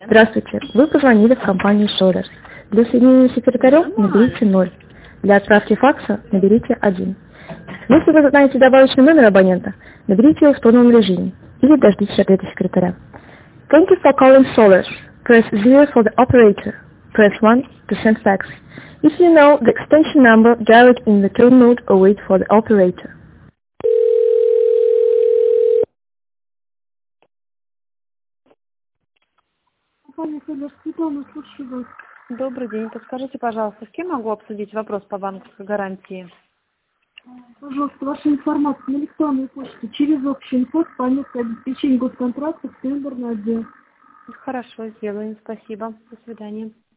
Здравствуйте, вы позвонили в компанию Solar. Для соединения с секретарем наберите 0. Для отправки факса наберите 1. Если вы знаете добавочный номер абонента, наберите его в тоновом режиме или дождитесь ответа секретаря. Thank you for calling Solar. Press 0 for the operator. Press 1 to send fax. If you know the extension number, dial it in the tone mode or wait for the operator. Компания Solar, Светлана, слушаю вас. Добрый день. Подскажите, пожалуйста, с кем могу обсудить вопрос по банковской гарантии? Пожалуйста, ваша информация на электронной почте через общий инфо по месту обеспечения госконтракта в тендерный отдел. Хорошо, сделаем. Спасибо. До свидания.